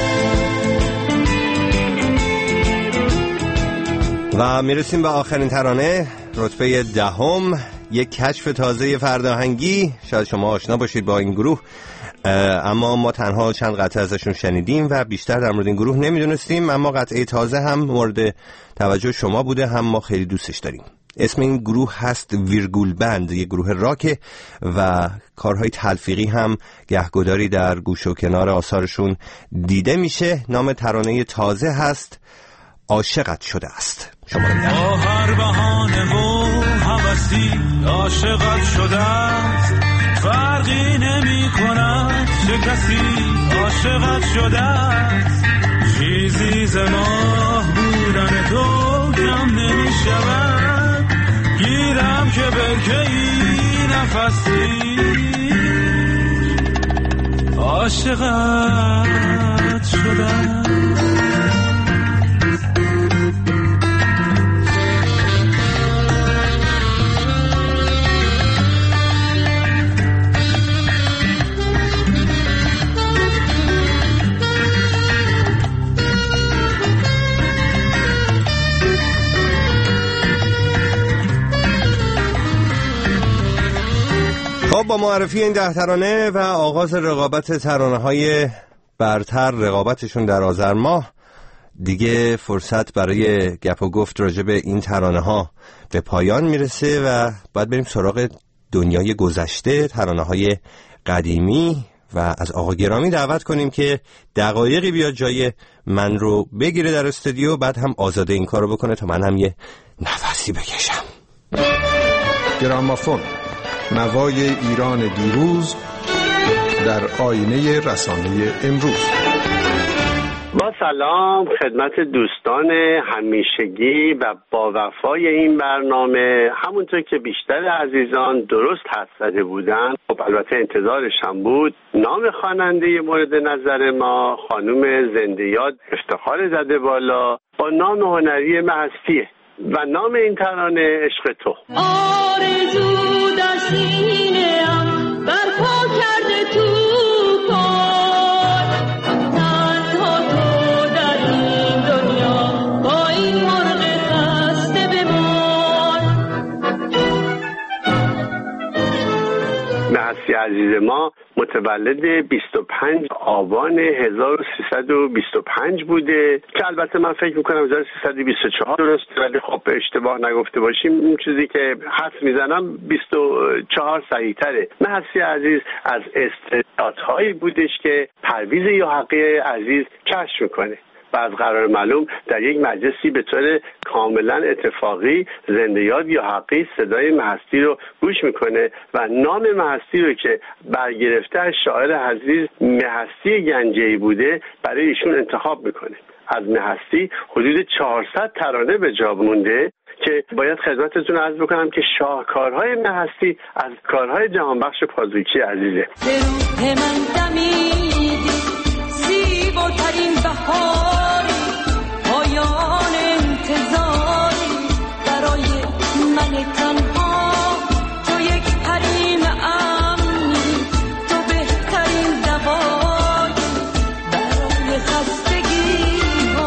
Speaker 1: و میرسیم به آخرین ترانه، رتبه 10. یک کشف تازه فرداهنگی. شاید شما آشنا باشید با این گروه، اما ما تنها چند قطعه ازشون شنیدیم و بیشتر در مورد این گروه نمیدونستیم. اما قطعه تازه هم مورد توجه شما بوده، هم ما خیلی دوستش داریم. اسم این گروه هست ویرگول بند، یه گروه راک و کارهای تلفیقی هم گهگداری در گوش و کنار آثارشون دیده میشه. نام ترانه تازه هست عاشقت شده است. شماره 10.
Speaker 13: با هر بهانه و هوسی عاشقت شده است، فرقی نمی کند چه کسی عاشقت شده است. چیزی ز ماه بودن تو کم نمی شود، گیرم که برکه ای نفسی عاشقت شده است.
Speaker 1: خب با معرفی این 10 ترانه و آغاز رقابت ترانه‌های برتر، رقابتشون در آذر ماه، دیگه فرصت برای گپ و گفت راجع به این ترانه‌ها به پایان میرسه و باید بریم سراغ دنیای گذشته، ترانه‌های قدیمی و از آقا گرامی دعوت کنیم که دقایقی بیاد جای من رو بگیره در استودیو، بعد هم آزاده این کارو بکنه تا من هم یه نفسی بکشم.
Speaker 17: گرامافون، نوای ایران دیروز در آینه رسانه امروز.
Speaker 18: با سلام خدمت دوستان همیشگی و با وفای این برنامه. همونطور که بیشتر عزیزان درست حدس زده بودن، خب البته انتظارش هم بود، نام خواننده مورد نظر ما خانم زنده‌یاد افتخار زده بالا با نام هنری مهستیه و نام این ترانه عشق تو.
Speaker 16: آرزو در سینه‌ام برپا کرده تو پای، تنها تو در این دنیا با این مرغ خسته بمان.
Speaker 18: مهستی عزیز ما متولد 25 آبان 1325 بوده که البته من فکر میکنم 1324 درست، ولی خب اشتباه نگفته باشیم. این چیزی که حدس میزنم 24 صحیح تره. مهستی عزیز از استعدادهایی بودش که پرویز یاحقی عزیز کشف میکنه و از قرار معلوم در یک مجلسی به طور کاملا اتفاقی زنده‌یاد یاحقی صدای مهستی رو گوش میکنه و نام مهستی رو که برگرفته از شاعر عزیز مهستی گنجه‌ای بوده برای ایشون انتخاب میکنه. از مهستی حدود 400 ترانه به جا مونده که باید خدمتتون عرض بکنم که شاهکارهای مهستی از کارهای جهانبخش پازویکی عزیزه.
Speaker 16: زیباترین بهار، پایان انتظاری برای من تنها، تو یک حریم امنی، تو بهترین دوایی برای خستگی ها.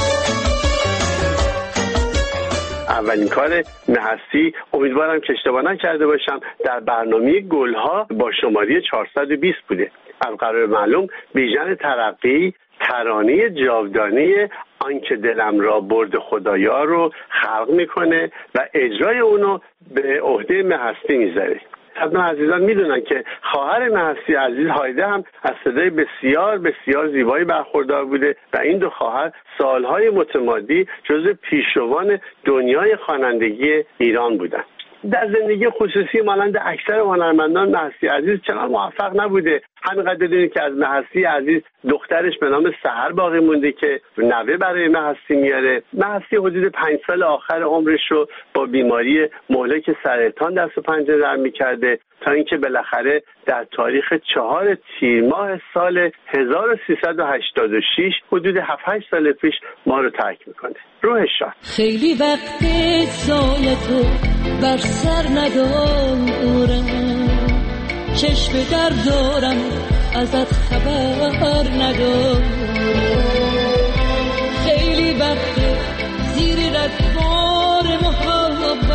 Speaker 18: اولین کار مهستی، امیدوارم که اشتباه نکرده باشم، در برنامه گلها با شماره 420 بوده. از قرار معلوم بیژن ترقی ترانه جاودانه آنکه دلم را برد خدایا رو خلق میکنه و اجرای اونو به عهده مهستی میذاره. حتما عزیزان میدونن که خواهر مهستی عزیز هایده هم از صدای بسیار بسیار زیبایی برخوردار بوده و این دو خواهر سالهای متمادی جزو پیشروان دنیای خوانندگی ایران بودن. در زندگی خصوصی مانند اکثر هنرمندان مهستی عزیز چنان موفق نبوده. همینقدر بدونید که از مهستی عزیز دخترش به نام سحر باقی مونده که نوه برای مهستی میاره. مهستی حدود 5 سال آخر عمرش رو با بیماری مهلک سرطان دست و پنجه نرم میکرده تا اینکه بالاخره در تاریخ 4 تیر ماه سال 1386 حدود 7-8 سال پیش ما رو ترک میکنه. روحش شاد.
Speaker 16: خیلی وقت سایه تو بر سر ندارم، چشم در دارم ازت خبر ندارم. خیلی وقت زیر ردوار محبت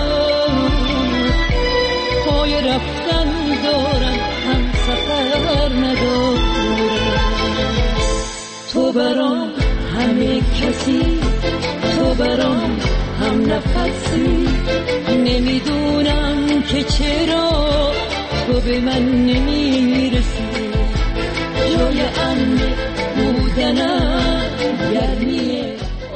Speaker 16: پای رفتن دارم، هم سفر ندارم. تو برام همه کسی، تو برام هم نفسی، نمیدونم که چرا تو به من نمیرسی، جای امن بودنم گرمیه.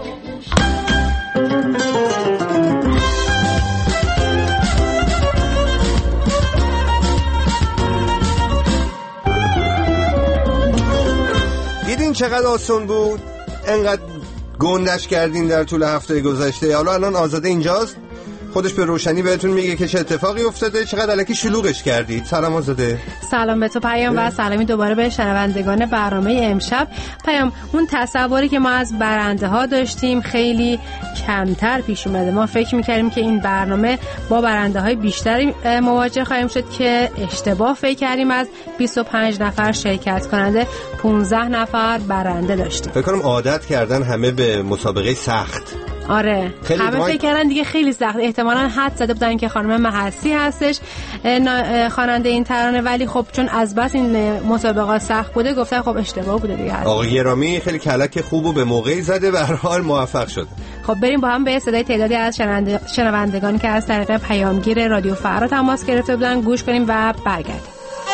Speaker 1: دیدین چقدر آسون بود؟ انقدر گندش کردین در طول هفته گذشته. حالا الان آزاده اینجاست، خودش به روشنی بهتون میگه که چه اتفاقی افتاده، چقدر الکی شلوغش کردید. سلام آزاده.
Speaker 8: سلام به تو پیام و سلامی دوباره به شنوندگان برنامه امشب. پیام، اون تصوری که ما از برنده ها داشتیم خیلی کمتر پیش اومده. ما فکر میکردیم که این برنامه با برنده های بیشتری مواجه خواهیم شد که اشتباه فکر کردیم. از 25 نفر شرکت کننده 15 نفر برنده داشتیم.
Speaker 1: فکر کنم عادت کردن همه به مسابقه سخت.
Speaker 8: آره همه فکر کردن دیگه خیلی سخت، احتمالاً حد زده بودن که خانم محسی هستش خواننده این ترانه، ولی خب چون از بس این مسابقه سخت بوده گفتن خب اشتباه بوده دیگه.
Speaker 1: آقا گرامی خیلی کلک خوب و به موقعی زده، به هر حال موفق شده.
Speaker 8: خب بریم با هم به صدای تعدادی از شنوندگانی که از طریق پیامگیر رادیو فردا تماس گرفته بودن گوش کنیم و برگردیم.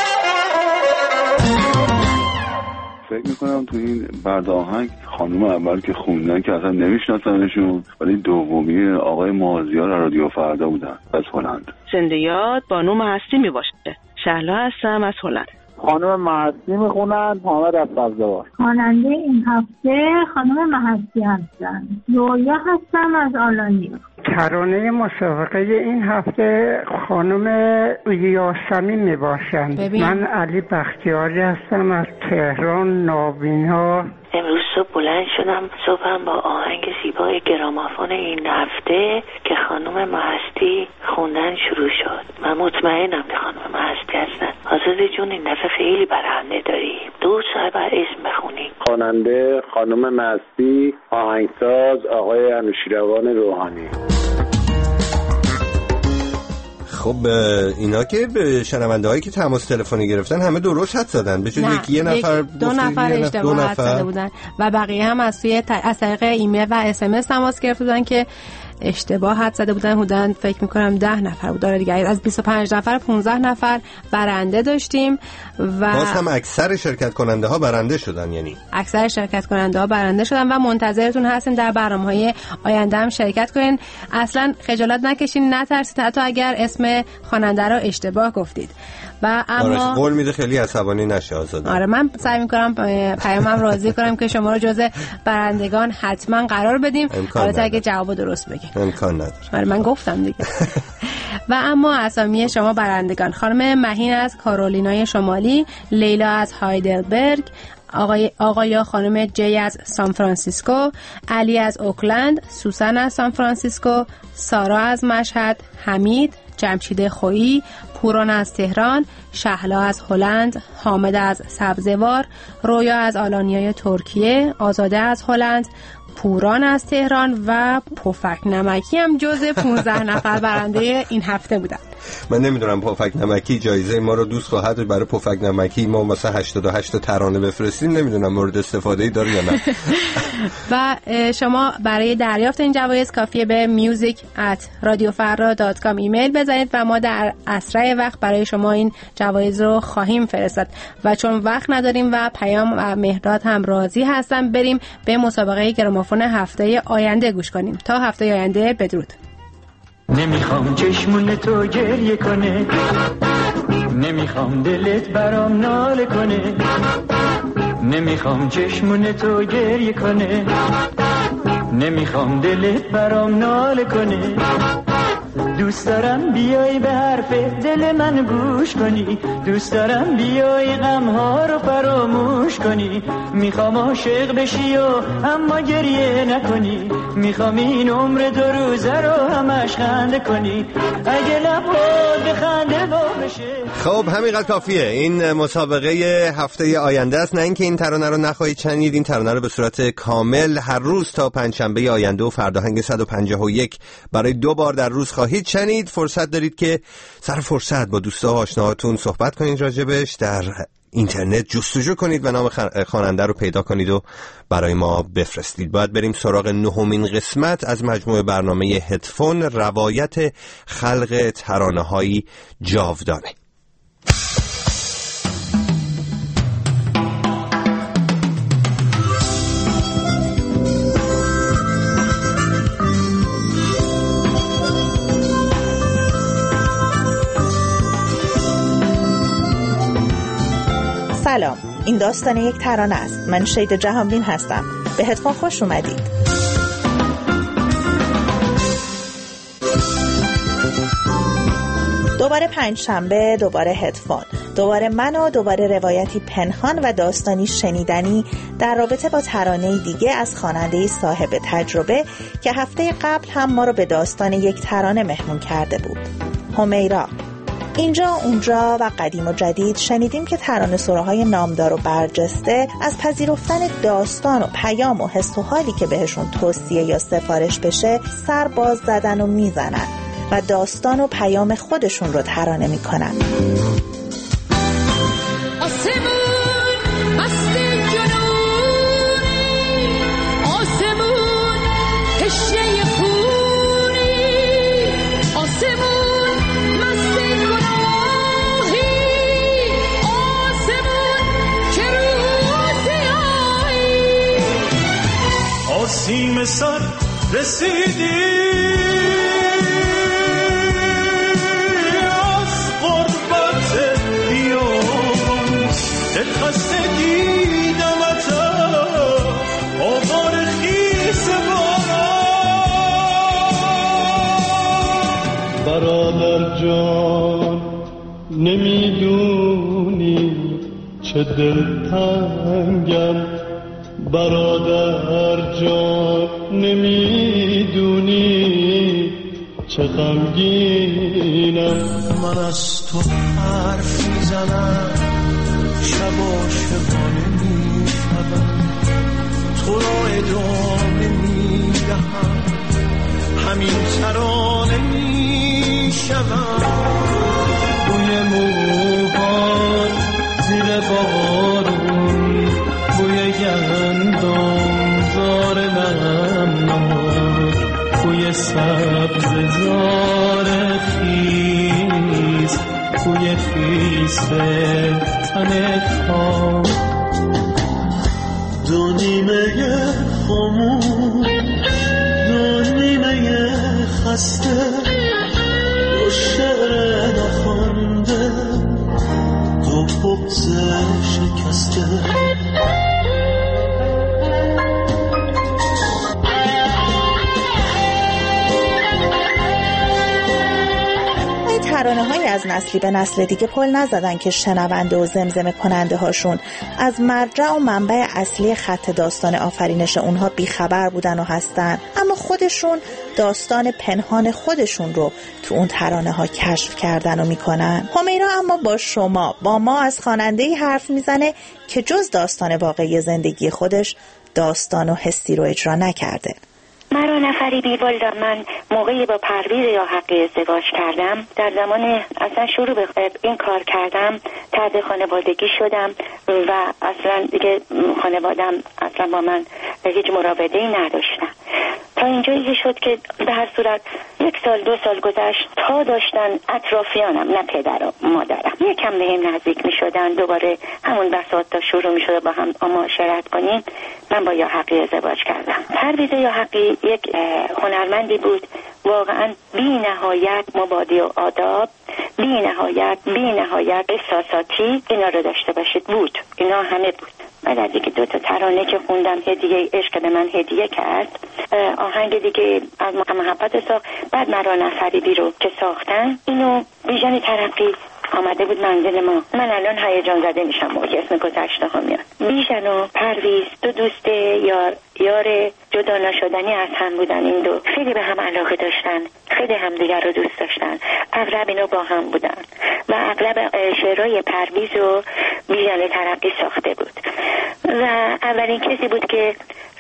Speaker 19: فکر میکنم تو این برد آهنگ خانم اول که خوندن که اصلا نمیشناسنشون، ولی دومی آقای مازیار رادیو فردا بودن از هلند.
Speaker 20: زنده یاد بانو محسی میباشه. شهلا هستم از هلند.
Speaker 6: خانم محسی میخونن، محمد از سبزوار.
Speaker 21: خواننده این هفته خانم محسی هستن. رویا هستم از آلانیا.
Speaker 5: ترانه مسابقه این هفته خانم یاسمین میباشند. من علی بختیاری هستم از تهران نابینا.
Speaker 22: امروز صبح بلند شدم، صبحم با آهنگ زیبای گرامافون این هفته که خانم محستی خوندن شروع شد. من مطمئنم که خانم محستی هستن. آزاده جون این دفعه خیلی برنده داری، 2 ساعت بعد اسم بخونی.
Speaker 18: خواننده خانم محستی، آهنگساز آقای انوشیروان روحانی.
Speaker 1: خب اینا که به شنونده هایی که تماس تلفنی گرفتن همه درست حد زدن، به جز یه نفر
Speaker 8: 2 نفر اشتباه حد زده بودن و بقیه هم از طریق ایمیل و SMS تماس گرفته بودن که اشتباه حد زده بودن. فکر میکنم 10 نفر بود. دیگه از 25 نفر 15 نفر برنده داشتیم و
Speaker 1: باز هم اکثر شرکت کننده ها برنده شدن. یعنی
Speaker 8: اکثر شرکت کننده ها برنده شدن و منتظرتون هستیم در برنامه‌های آینده هم شرکت کنین. اصلا خجالت نکشین، نترسید حتی اگر اسم خواننده رو اشتباه گفتید. و اما
Speaker 1: قول میده خیلی عصبانی نشه آزاده.
Speaker 8: آره من سعی میکنم پیامم راضی کنم که شما رو جزء برندگان حتما قرار بدیم، البته اگه جواب درست بگید.
Speaker 1: امکان نداره.
Speaker 8: آره من گفتم دیگه. و اما اسامی شما برندگان: خانم مهین از کارولینای شمالی، لیلا از هایدلبرگ، آقای خانم جی از سان فرانسیسکو، علی از اوکلند، سوسن از سان فرانسیسکو، سارا از مشهد، حمید، جمشید خویی، پوران از تهران، شهلا از هلند، حامد از سبزوار، رویا از آلانیای ترکیه، آزاده از هلند، پوران از تهران و پفک نمکی هم جزء 15 نفر برنده این هفته بودن.
Speaker 1: من نمیدونم پفک نمکی جایزه ما رو دوست خواهد برای پفک نمکی ما مثلا 88 ترانه بفرستیم، نمیدونم مورد استفاده‌ای داره یا نه.
Speaker 8: و شما برای دریافت این جوایز کافیه به music@radiofarra.com ایمیل بزنید و ما در اسرع وقت برای شما این جوایز رو خواهیم فرستاد. و چون وقت نداریم و پیام و مهرداد هم راضی هستن، بریم به مسابقه گرامافون هفته آینده گوش کنیم. تا هفته آینده بدرود.
Speaker 15: نمیخوام چشمون تو گریه کنه، نمیخوام دلت برام ناله کنه، نمیخوام چشمون تو گریه کنه، نمیخوام دلت برام ناله کنه. دوست دارم بیای به حرف دل من گوش کنی، دوست دارم بیای غمها رو فراموش کنی. میخوام عاشق بشی و اما گریه نکنی، میخوام این عمر 2 روزه رو همش خنده کنی. اگه لبات بخنده با بشه.
Speaker 1: خب همینقدر کافیه. این مسابقه هفته آینده است. نه اینکه این ترانه رو نخواهید شنید، این ترانه رو به صورت کامل هر روز تا پنجشنبه آینده و فرداهنگ 151 برای 2 بار در روز خواهید شنید. فرصت دارید که سر فرصت با دوستا و آشناهاتون صحبت کنید راجبش، در اینترنت جستجو کنید و نام خواننده رو پیدا کنید و برای ما بفرستید. باید بریم سراغ 9مین قسمت از مجموعه برنامه هدفون، روایت خلق ترانه‌های جاودانه.
Speaker 2: سلام، این داستان یک ترانه است. من شید جهانبین هستم. به هدفون خوش اومدید. دوباره پنجشنبه، دوباره هدفون، دوباره من و دوباره روایتی پنهان و داستانی شنیدنی در رابطه با ترانه دیگه از خواننده صاحب تجربه که هفته قبل هم ما رو به داستان یک ترانه مهمون کرده بود، همیرا. اینجا اونجا و قدیم و جدید شنیدیم که ترانه سراهای نامدار و برجسته از پذیرفتن داستان و پیام و حس و حالی که بهشون توصیه یا سفارش بشه سر باز زدن و میزنن و داستان و پیام خودشون رو ترانه میکنن.
Speaker 13: آسیم سر رسیدی از قربت بیابان، دل خسته دیدمت آوار خیس باران. برادر جان نمیدونی چه دلتنگم، برادر جان نمیدونی چه غمگینم. من از تو حرف میزنم، شبا شبانه میشنوم، تو را ادامه میدهم، همین ترانه میشوم. بوی موهات زیر بارون، بوی گندم زار نمناک، بوی سبز زار خیز، بوی خیز تن خام. دو نیمه خامون، دو نیمه خسته، دو شعر نخوانده، دو بغض شکسته.
Speaker 2: ترانه‌هایی از نسلی به نسل دیگه پل نزدن که شنونده و زمزمه کننده هاشون از مرجع و منبع اصلی خط داستان آفرینش اونها بیخبر بودن و هستن، اما خودشون داستان پنهان خودشون رو تو اون ترانه ها کشف کردن و میکنن. همیرا اما با ما از خواننده‌ای حرف میزنه که جز داستان واقعی زندگی خودش داستان و حسی رو اجرا نکرده.
Speaker 22: مرا نفری بی‌بال داد. من موقعی با پرویز یا حقی ازدواج کردم، در زمان اصلا شروع به این کار کردم تحت خانوادگی شدم و اصلا دیگه خانوادم اصلا با من هیچ مراوده‌ای نداشتن. تا اینجایی شد که به هر صورت 1 سال 2 سال گذشت تا داشتن اطرافیانم، نه پدر و مادرم، یکم به هم نزدیک می شدن. دوباره همون بساط تا شروع می شده با هم معاشرت کنیم. من با یا حقی ازدواج کردم. پرویز یا حقی یک هنرمندی بود، واقعا بی نهایت مبادی و آداب، بی نهایت احساساتی. اینا رو داشته باشید بود، اینا همه بود. بعد از اینکه 2 تا ترانه که خوندم، هدیه عشق به من هدیه کرد، آهنگ دیگه از محبت ساخت. بعد مرا نفری رو که ساختن، اینو بیژن ترقی آمده بود منزل ما. من الان هیجان زده میشم موقع اسم گذشته ها میاد. بیژن و پرویز 2 دوست یار جدا نشدنی از هم بودن. این دو خیلی به هم علاقه داشتن، خیلی همدیگر رو دوست داشتن. اغلب اینا با هم بودن و اغلب شعرهای پرویز رو بیژن ترقی ساخته بود و اولین کسی بود که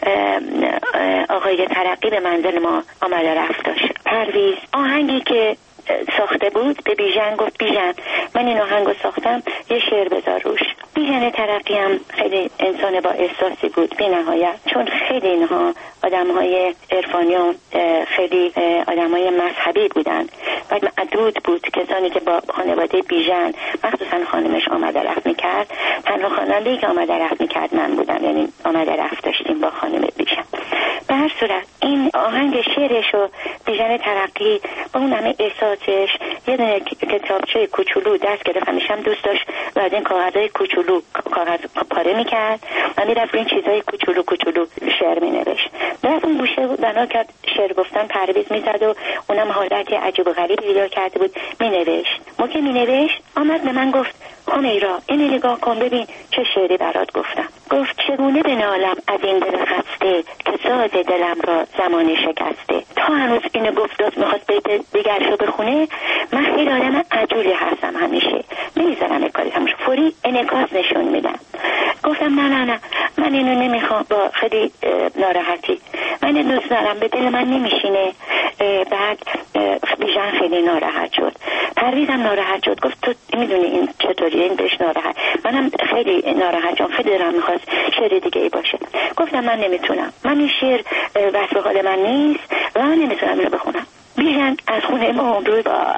Speaker 22: آقای ترقی به منزل ما آمده رفت داشت. پرویز آهنگی که ساخته بود به بیژن گفت بیژن من این آهنگو ساختم، یه شعر بذار روش. بیژن ترقی هم خیلی انسان با احساسی بود بی نهایت، چون خیلی اینها آدم‌های عرفانی و خیلی آدم‌های مذهبی بودن و معدود بود کسانی که با خانواده بیژن مخصوصا خانمش آمده رفت می‌کرد. تنها خواننده‌ای که آمده رفت می‌کرد من بودم، یعنی آمده رفت داشتیم با خانم بیژن. به هر صورت این آهنگ شعرش و بیژن ترقی با اون همه احساسش یه دونه کتابچه کوچولو دست گرفت، همیشه هم دوست داشت و از این کاغذهای کوچولو کاغذ پاره می‌کرد و می‌رفت این چیزای کوچولو کوچولو شعر می‌نوشت. در اون گوشه بنا کرد شعر گفتن پرویز می‌زد و اونم حالت عجیب و غریبی پیدا کرده بود می‌نوشت. موقع می‌نوشت آمد به من گفت همیرا اینو نگاه کن ببین چه شعری برات گفتم. گفت چگونه بنالم از این دل خسته که ساز دلم را زمانی شکسته. تا هنوز اینو گفت میخواست دیگرشو بخونه. من خیلی آدم عجولی هستم، همیشه نمیذارم کاری همش فوری انعکاس نشون میدم. گفتم نه من اینو نمیخوام، با خیلی ناراحتی من دوست دارم، به دل من نمیشینه. بعد بیژن خیلی ناراحت شد، پرویزم ناراحت شد، گفت تو میدونی این چطوریه، این بهش ناراحت. منم خیلی ناراحت شدم، خیلی دلم میخواست شعر دیگه ای باشه. گفتم من نمیتونم، من این شعر وصف حال من نیست و من نمیتونم اینو بخونم. بیژن از خونه ما اون روز با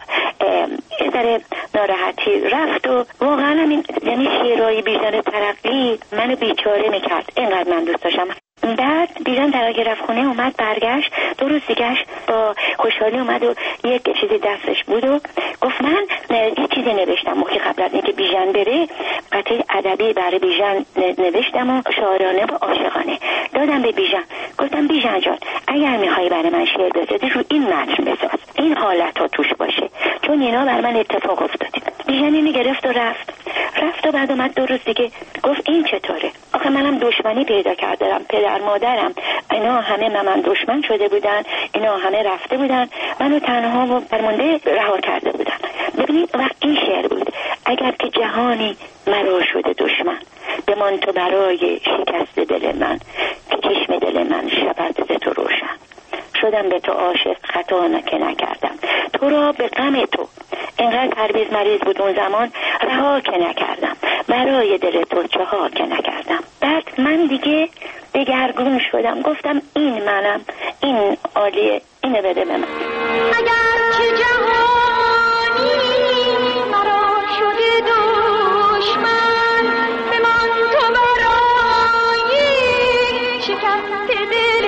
Speaker 22: یه ذره ناراحتی رفت و واقعا همین یعنی شعرهای بیژن ترقی منو بیچاره میکرد، اینقدر من دوست داشتم. بعد بیژن ترقی رفت خونه، اومد برگشت 2 روز دیگهش با خوشحالی اومد و یک چیزی دستش بود و گفت من یه چیزی نوشتم موقع قبل از اینکه بیژن بره، قطعه ادبی برای بیژن نوشتم و شاعرانه و عاشقانه دادم به بیژن. گفتم بیژن جان اگر میخوای برای من شعر بسازی رو این متن بساز، این حالت ها توش باشه، چون اینا بر من اتفاق افتاده. بیژن اینو گرفت و رفت و بعد اومد 2 روز دیگه گفت این چطوره؟ آخه منم دشمنی پیدا کردم، پدر مادرم اینا همه من دشمن شده بودن، اینا همه رفته بودن، منو تنها و فرمانده رها کرده بودن. ببینید وقت این شعر بود اگر که جهانی مرا شده دشمن، بمان تو برای شکست دل من که چشم دل من شود ز تو روشن. شدم به تو عاشق خطا نکردم، تو را به غم تو اینقدر پرویز مریض بود اون زمان رها که نکردم، برای دل تو چه ها که نکردم. بعد من دیگه دگرگون شدم، گفتم این منم، این عالیه، اینو بده به من.
Speaker 16: اگر که جهانی مرا شده دشمن، بمان تو برای شکست دل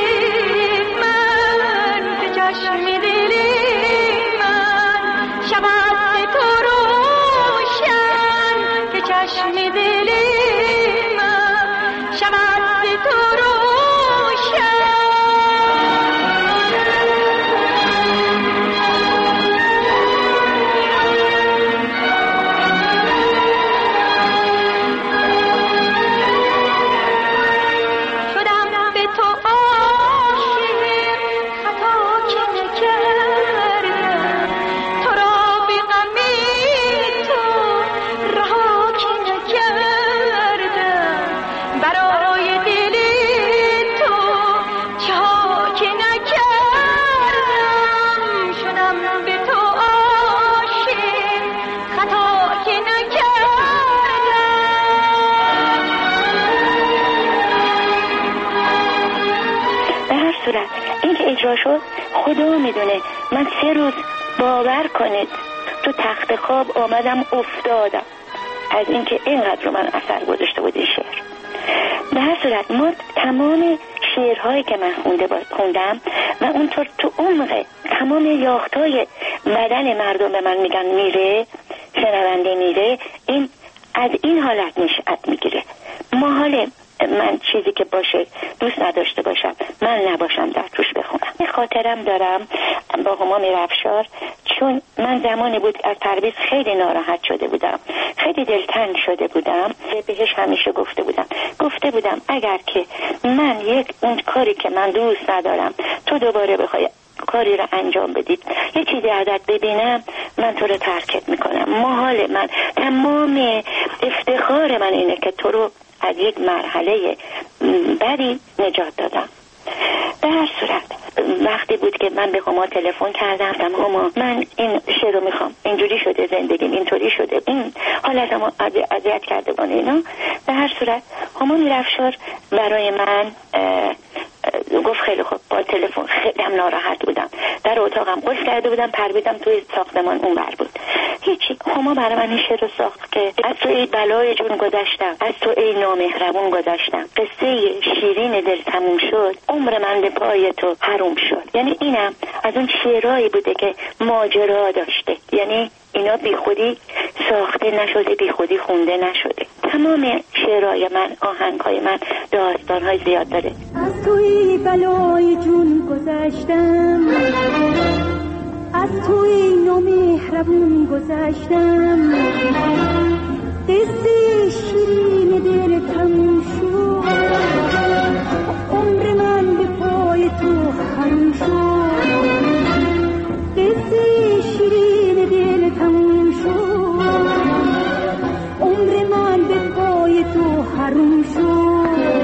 Speaker 16: من به چشم دل من شود تو روشن که چشم دل من شود تو روشن.
Speaker 22: این که اجرا شد خدا میدونه من 3 روز باور کنید تو تخت خواب آمدم افتادم از اینکه اینقدر رو من اثر گذاشته بود این شعر. به هر صورت ما تمام شعرهایی که من خوندم و اونطور تو عمق تمام یافتای بدن مردم به من میگن میره، شنونده میره، این از این حالت نشأت میگیره. محاله من چیزی که باشه دوست نداشته باشم، من نباشم در توش بخونم. یه خاطرم دارم با همام رفشار، چون من زمانی بود از پرویز خیلی ناراحت شده بودم، خیلی دلتنگ شده بودم، بهش همیشه گفته بودم اگر که من اون کاری که من دوست ندارم تو دوباره بخوای کاری رو انجام بدید، یه چیزی ازت ببینم، من تو رو ترکت میکنم. محال من تمام افتخار من اینه که تو رو از یک مرحله بدی نجات دادم. به هر صورت وقتی بود که من به هما تلفن کردم، هما من این شعر رو میخوام، اینجوری شده زندگیم، اینطوری شده، این حالتمو اذیت کرده بان اینا. به هر صورت هما میرفشار برای من گفت خیلی خوب. با تلفن خیلی هم ناراحت بودم، در اتاقم قفل کرده بودم، پرویدم توی ساختمان اونور بود. هیچی. هما برای من این شعر رو ساخت که از تو ای بلای جون گذشتم، از تو ای نامهربون گذشتم، قصه شیرین دل تموم شد، عمر من به پای تو حروم شد. یعنی اینم از اون شعرهایی بوده که ماجرا داشته، یعنی اینا بی خودی ساخته نشده، بی خودی خونده نشده. تمام شعرهای من، آهنگهای من داستانهای زیاد داره.
Speaker 16: از توی بلای جون گذشتم، از توی نامهربون گذشتم، قصه شیرین دل تموم شد، عمر من به پای تو حروم شد، قصه شیرین دل تموم شد، عمر من به پای تو حروم شد.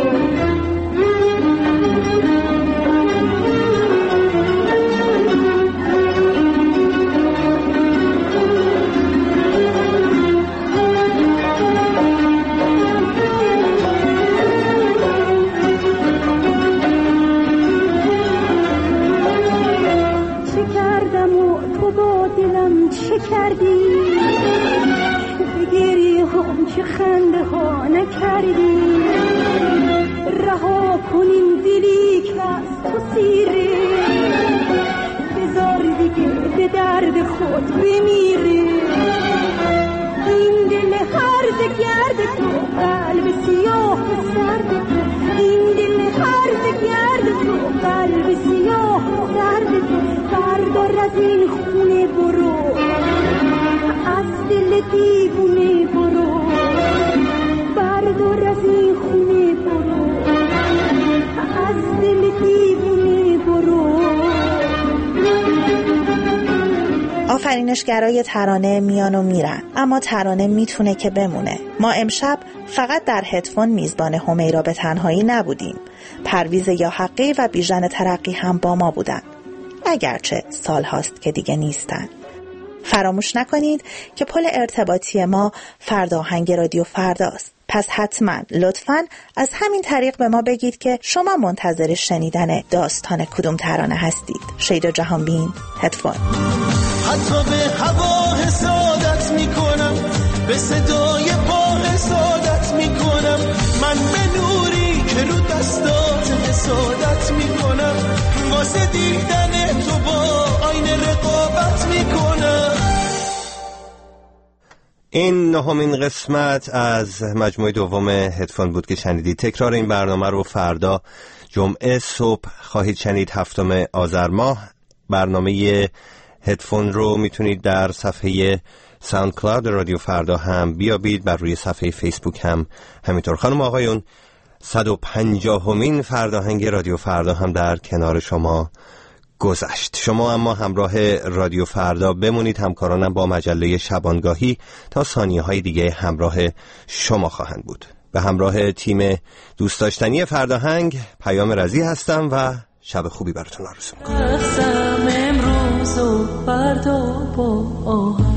Speaker 16: چه کردی به گریه هم چه خنده ها نکردی، رها کنیم دلی که از تو سیره، بذار دیگه به درد خود بمیره، این دل هرز گرد تو، قلب سیاه و سرد تو، این دل هرز گرد تو، قلب سیاه و سرد تو، بردار از این خونه برو، از دل دیوونه برو، بردار از این خونه برو، از دل دیوونه برو.
Speaker 2: آفرینشگرای ترانه میان و میرن، اما ترانه میتونه که بمونه. ما امشب فقط در هدفون میزبان همیرا به تنهایی نبودیم. پرویز یاحقی و بیژن ترقی هم با ما بودن، اگرچه سال هاست که دیگه نیستن. فراموش نکنید که پل ارتباطی ما فرداهنگ رادیو فرداست. پس حتما لطفاً از همین طریق به ما بگید که شما منتظر شنیدن داستان کدوم ترانه هستید. شیدا جهانبین، هدفون.
Speaker 13: حتی به هوا حسادت میکنم، به صدای پا حسادت میکنم، من به نوری که رو دستات حسادت میکنم، واسه دیدن تو با آینه رقابت میکنم.
Speaker 1: این نهمین قسمت از مجموعه دوم هدفون بود که شنیدید. تکرار این برنامه رو فردا جمعه صبح خواهید شنید، 7 آذر ماه. برنامه هدفون رو میتونید در صفحه ساوند کلاود رادیو فردا هم بیابید، بر روی صفحه فیسبوک هم همینطور. خانم آقایون، 150مین فرداهنگ رادیو فردا هم در کنار شما گذشت. شما اما همراه رادیو فردا بمونید. همکارانم با مجله شبانگاهی تا ثانیه‌های دیگه همراه شما خواهند بود. به همراه تیم دوست داشتنی فرداهنگ پیام رضی هستم و شب خوبی براتون آرزو می‌کنم.